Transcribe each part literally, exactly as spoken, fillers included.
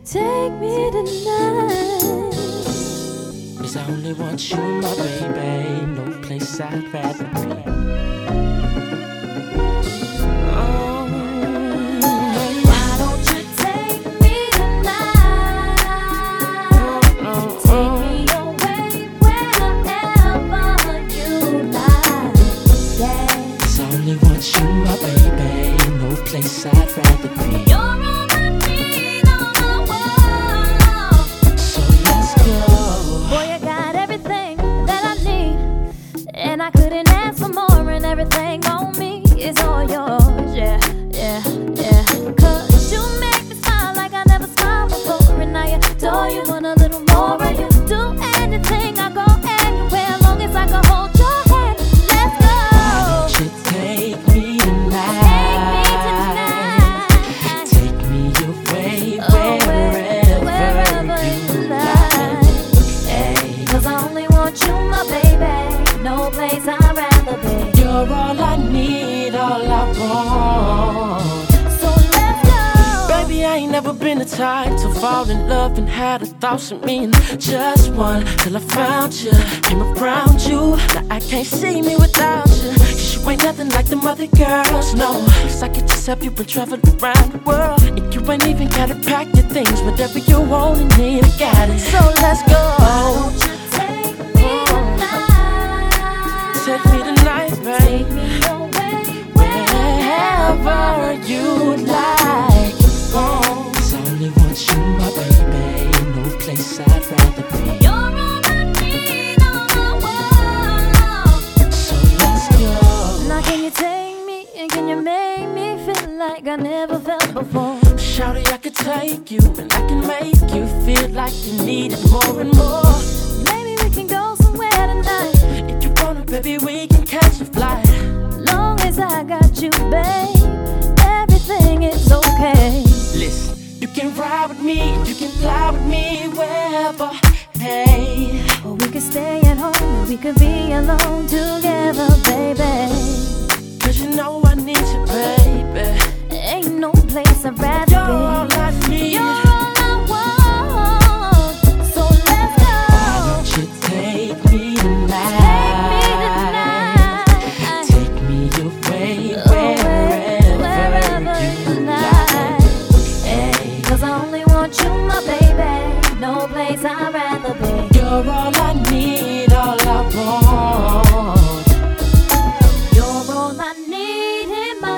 take me tonight? 'Cause I only want you, my baby. No place I'd rather be. Oh, why don't you take me tonight? oh, Take oh. me away wherever you like. Yeah. 'Cause I only want you, my baby. No place I'd rather be. You're all I need on the world. So let's go. Boy, you got everything that I need, and I couldn't ask for more. And everything on me is all yours. Yeah, yeah, yeah. 'Cause you make me smile like I never smiled before, and I adore you want a little more. And you do anything, I go anywhere, as long as I can hold your hand. Let's go. Why don't you take me tonight? Take me tonight. Take me away Oh, wherever, wherever you you like. like. Hey, 'Cause I only want you, my baby. No place I'd rather be. you're all I need, all I want. So let's go. Baby, I ain't never been the type to fall in love and had a thousand meaning. Just one till I found you, came around you. Now I can't see me without you. 'Cause you ain't nothing like them other girls, no. 'Cause I could just help you been traveling around the world. And you ain't even gotta pack your things, whatever you want and need, I got it. So let's go. Why don't you take me tonight? Take me tonight, babe. Take me away Wherever you like. Oh, 'cause I only want you, my baby. No place I'd rather be. You're all I need on the world. So let's go. Now can you take me and can you make me feel like I never felt before? Shawty, I could take you and I can make you feel like you need it more and more. Maybe we can go somewhere tonight. If you wanna, baby, we can catch a flight. Long as I got you, babe, everything is okay. Listen, you can ride with me, you can fly with me wherever. Hey, Or we could stay at home and we could be alone together, baby. 'cause you know I need you, baby. Ain't no place I'd rather You're all be. I need. You're all I want. So let's go. Why don't you take me tonight? Take me tonight. Take me away Oh, wherever, wherever you you like. like. Hey, 'Cause I only want you, my baby. No place I'd rather be. you're all I need, all I want. You're all I need in my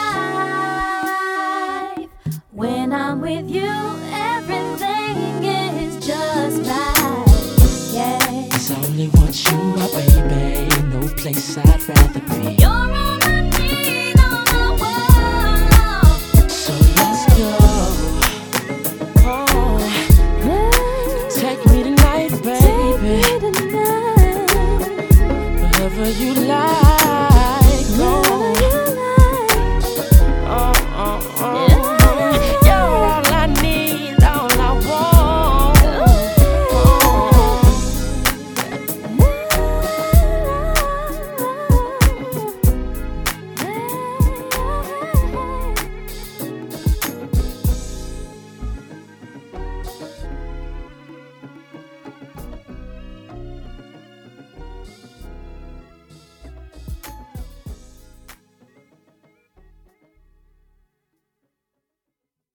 life. When I'm with you, everything is just right. Yeah. 'Cause I only want you, my baby. No place I'd rather be. You're all I need on the world. So let's go. Oh, take me tonight, Take baby. me tonight. Wherever you like.